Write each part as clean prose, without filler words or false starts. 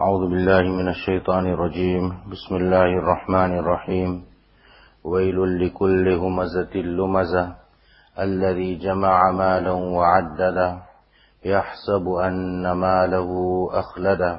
أعوذ بالله من الشيطان الرجيم بسم الله الرحمن الرحيم ويل لكل همزة لمزة الذي جمع مالا وعدده يحسب أن ماله أخلده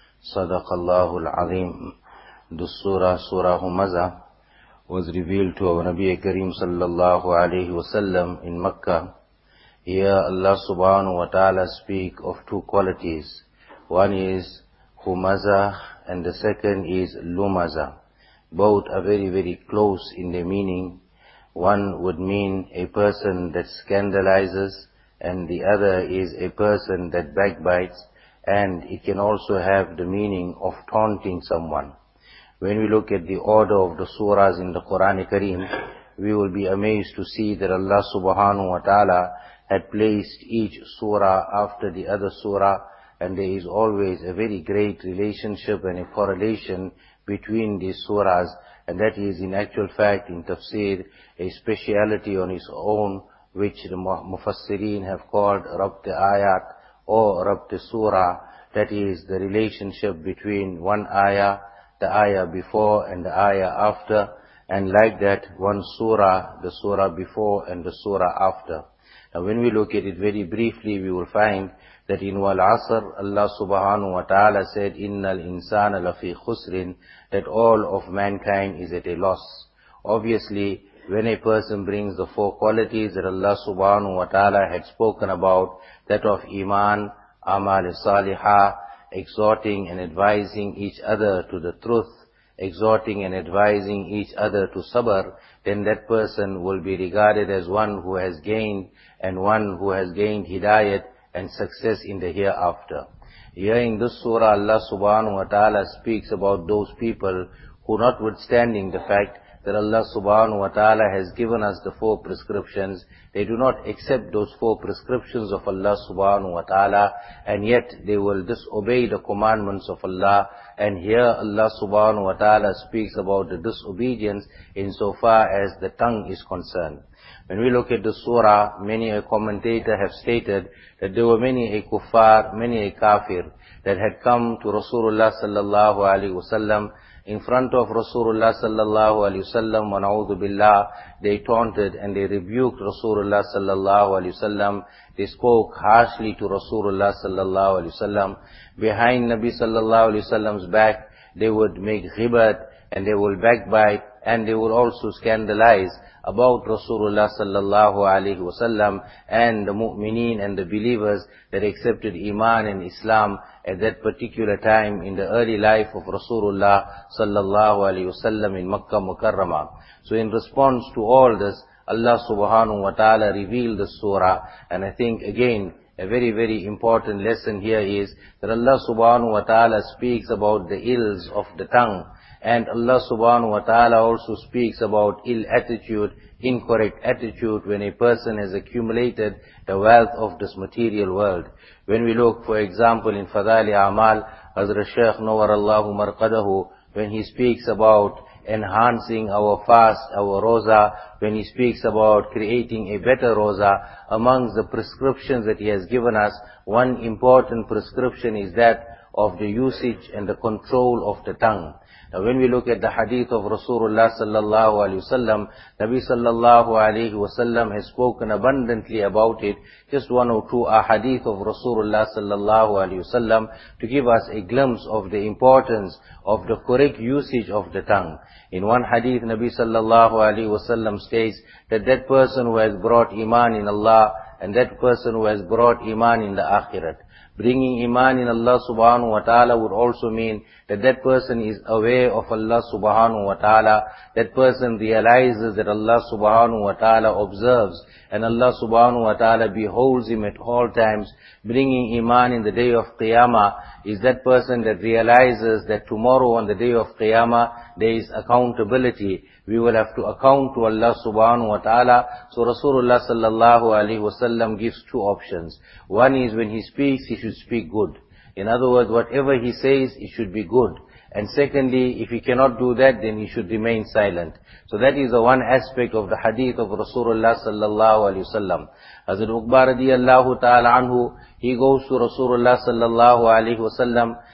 صدق الله العظيم. This Surah Humazah, was revealed to our Nabi Kareem sallallahu alayhi wasallam in Makkah. Here Allah subhanahu wa ta'ala speak of two qualities. One is Humazah and the second is Lumazah. Both are very, very close in their meaning. One would mean a person that scandalizes, and the other is a person that backbites, and it can also have the meaning of taunting someone. When we look at the order of the surahs in the Quran Kareem, we will be amazed to see that Allah subhanahu wa ta'ala had placed each surah after the other surah, and there is always a very great relationship and a correlation between these surahs, and that is in actual fact in tafsir a speciality on its own, which the Mufassirin have called Rabt Ayat or Rabt Surah. That is the relationship between one ayah, the ayah before and the ayah after, and like that one surah, the surah before and the surah after. Now when we look at it very briefly, we will find that in Wal Asr, Allah subhanahu wa ta'ala said, Innal insana lafi khusrin, that all of mankind is at a loss. Obviously, when a person brings the four qualities that Allah subhanahu wa ta'ala had spoken about, that of Iman, Amal Salihah, exhorting and advising each other to the truth, exhorting and advising each other to sabr, then that person will be regarded as one who has gained, and one who has gained hidayat and success in the hereafter. Here in this surah, Allah subhanahu wa ta'ala speaks about those people who, notwithstanding the fact that Allah subhanahu wa ta'ala has given us the four prescriptions, they do not accept those four prescriptions of Allah subhanahu wa ta'ala, and yet they will disobey the commandments of Allah. And here Allah subhanahu wa ta'ala speaks about the disobedience insofar as the tongue is concerned. When we look at the surah, many a commentator have stated that there were many a kuffar, many a kafir that had come to Rasulullah sallallahu alaihi wasallam. In front of Rasulullah sallallahu alaihi wasallam, wa na'udhu billah, they taunted and they rebuked Rasulullah sallallahu alaihi wasallam. They spoke harshly to Rasulullah sallallahu alaihi wasallam. Behind Nabi sallallahu alaihi wasallam's back, they would make ghibat and they would backbite, and they would also scandalize about Rasulullah sallallahu alaihi wasallam and the mu'mineen and the believers that accepted Iman and Islam at that particular time in the early life of Rasulullah sallallahu alaihi wasallam in Makkah Mukarramah. So in response to all this, Allah subhanahu wa ta'ala revealed the surah, and I think again a very, very important lesson here is that Allah subhanahu wa ta'ala speaks about the ills of the tongue, and Allah subhanahu wa ta'ala also speaks about ill attitude, incorrect attitude when a person has accumulated the wealth of this material world. When we look, for example, in Fadali Amal, Hazrat Shaykh Nawarallahu Marqadahu, when he speaks about enhancing our fast, our roza, when he speaks about creating a better roza, amongst the prescriptions that he has given us, one important prescription is that of the usage and the control of the tongue. Now when we look at the hadith of Rasulullah sallallahu alaihi wasallam, Nabi sallallahu alaihi wasallam has spoken abundantly about it. Just one or two hadith of Rasulullah sallallahu alaihi wasallam to give us a glimpse of the importance of the correct usage of the tongue. In one hadith, Nabi sallallahu alaihi wasallam states that that person who has brought Iman in Allah and that person who has brought Iman in the Akhirat. Bringing Iman in Allah subhanahu wa ta'ala would also mean that that person is aware of Allah subhanahu wa ta'ala. That person realizes that Allah subhanahu wa ta'ala observes and Allah subhanahu wa ta'ala beholds him at all times. Bringing Iman in the day of Qiyamah is that person that realizes that tomorrow on the day of Qiyamah there is accountability. We will have to account to Allah subhanahu wa ta'ala. So Rasulullah sallallahu alaihi wasallam gives two options. One is when he speaks, he should speak good. In other words, whatever he says, it should be good. And secondly, if he cannot do that, then he should remain silent. So that is the one aspect of the hadith of Rasulullah sallallahu alaihi wasallam. Hazrat Uqba radiyallahu ta'ala anhu, he goes to Rasulullah sallallahu alaihi wasallam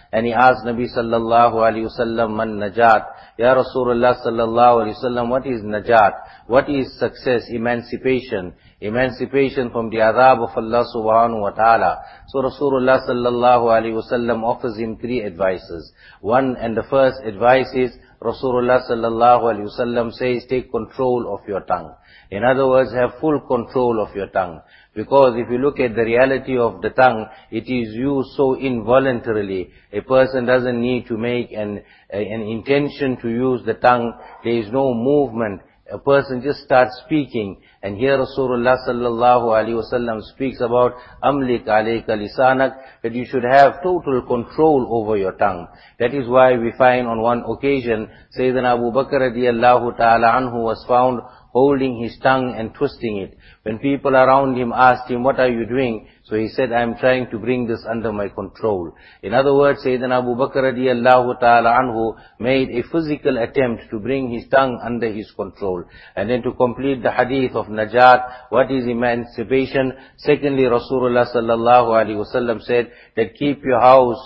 and he asked Nabi sallallahu alayhi wasallam, man najat? Ya Rasulullah sallallahu alayhi wasallam, what is najat? What is success, emancipation? Emancipation from the adhab of Allah subhanahu wa ta'ala. So Rasulullah sallallahu alayhi wasallam offers him 3 advices. One, and the first advice is, Rasulullah sallallahu alayhi wasallam says, take control of your tongue. In other words, have full control of your tongue. Because if you look at the reality of the tongue, it is used so involuntarily. A person doesn't need to make an intention to use the tongue. There is no movement. A person just starts speaking. And here Rasulullah sallallahu alaihi wasallam speaks about amlik alayka lisanak, that you should have total control over your tongue. That is why we find on one occasion, Sayyidina Abu Bakr radiyallahu ta'ala anhu was found holding his tongue and twisting it. When people around him asked him, what are you doing? So he said, I am trying to bring this under my control. In other words, Sayyidina Abu Bakr radiyallahu ta'ala anhu made a physical attempt to bring his tongue under his control. And then to complete the hadith of Najat, what is emancipation? Secondly, Rasulullah sallallahu alaihi wasallam said that keep your house,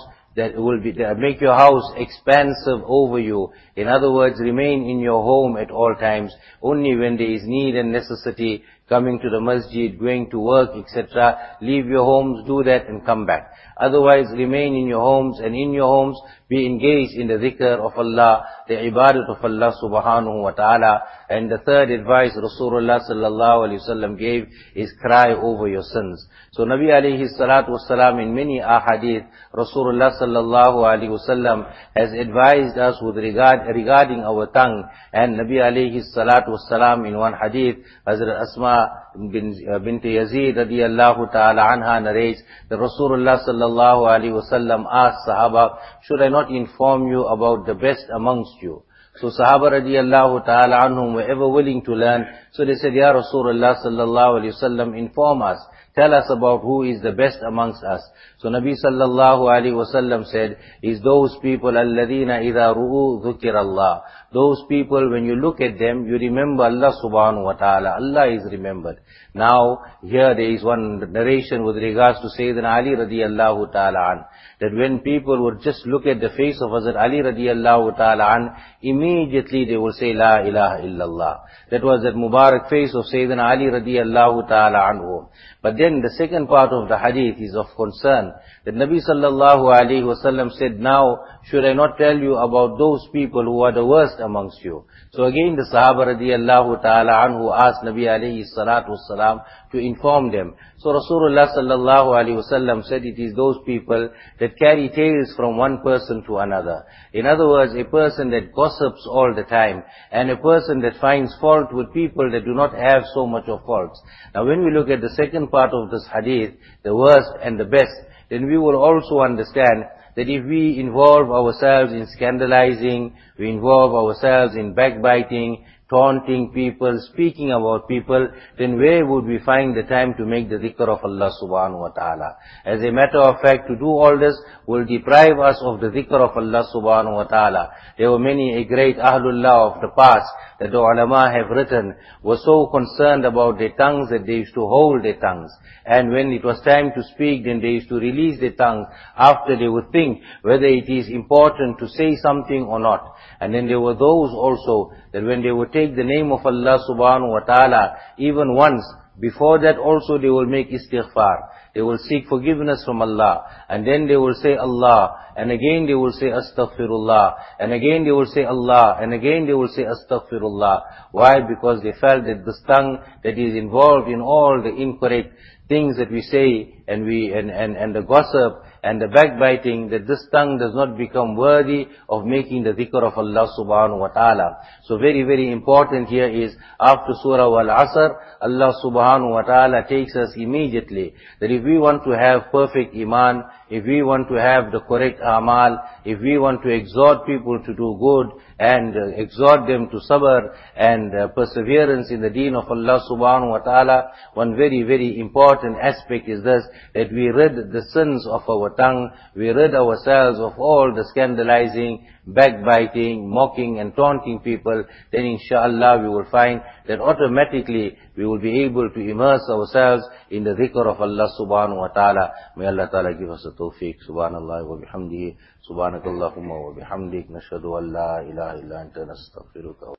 make your house expansive over you. In other words, remain in your home at all times. Only when there is need and necessity, coming to the masjid, going to work, etc., leave your homes, do that and come back. Otherwise, remain in your homes, and in your homes, be engaged in the dhikr of Allah, the ibadat of Allah subhanahu wa ta'ala. And the third advice Rasulullah sallallahu alaihi wasallam gave is cry over your sins. So Nabi alayhi salatu wasalam, in many ahadith, Rasulullah sallallahu alaihi wasallam has advised us with regarding our tongue. And Nabi alayhi salatu wasalam, in one hadith, Hazrat Asma bint Yazid radiyallahu ta'ala anha narrates that Rasulullah sallallahu alaihi wasallam asked Sahaba, should I not inform you about the best amongst you? So Sahaba radiyallahu ta'ala anhum were ever willing to learn. So they said, Ya Rasulullah sallallahu alaihi wasallam, inform us. Tell us about who is the best amongst us. So Nabi sallallahu alaihi wasallam said, is those people, alladhina idha ru'u dhukirallah. Those people, when you look at them, you remember Allah subhanahu wa ta'ala. Allah is remembered. Now, here there is one narration with regards to Sayyidina Ali radiyallahu ta'ala an, that when people would just look at the face of Hazrat Ali radiyallahu ta'ala an, immediately they will say, La ilaha illallah. That was that Mubarak face of Sayyidina Ali radiyallahu ta'ala anhu. But then the second part of the hadith is of concern, that Nabi sallallahu alayhi wasallam said, now, should I not tell you about those people who are the worst amongst you? So again the Sahaba radiyallahu ta'ala anhu asked Nabi alayhi salatu wasalam to inform them. So Rasulullah sallallahu alayhi wasallam said, it is those people that carry tales from one person to another. In other words, a person that gossips all the time, and a person that finds fault with people that do not have so much of faults. Now when we look at the second part of this hadith, the worst and the best, then we will also understand that if we involve ourselves in scandalizing, we involve ourselves in backbiting, taunting people, speaking about people, then where would we find the time to make the dhikr of Allah subhanahu wa ta'ala? As a matter of fact, to do all this will deprive us of the dhikr of Allah subhanahu wa ta'ala. There were many a great Ahlullah of the past that the ulama have written, were so concerned about their tongues that they used to hold their tongues. And when it was time to speak, then they used to release their tongues after they would think whether it is important to say something or not. And then there were those also that when they would take the name of Allah subhanahu wa ta'ala, even once, before that also they will make istighfar. They will seek forgiveness from Allah. And then they will say Allah. And again they will say astaghfirullah. And again they will say Allah. And again they will say astaghfirullah. Why? Because they felt that this tongue that is involved in all the incorrect things that we say, and the gossip and the backbiting, that this tongue does not become worthy of making the dhikr of Allah subhanahu wa ta'ala. So very, very important here is, after Surah Al-Asr, Allah subhanahu wa ta'ala takes us immediately, that if we want to have perfect iman, if we want to have the correct amal, if we want to exhort people to do good, and exhort them to sabr and perseverance in the deen of Allah subhanahu wa ta'ala, one very, very important aspect is this, that we rid the sins of our our tongue, we rid ourselves of all the scandalizing, backbiting, mocking and taunting people, then inshallah we will find that automatically we will be able to immerse ourselves in the dhikr of Allah subhanahu wa ta'ala. May Allah ta'ala give us the tawfiq. Subhanallah wa bihamdihi. Subhanakallahumma wa bihamdik. Nashhadu an la ilaha illa anta nastaghfiruka.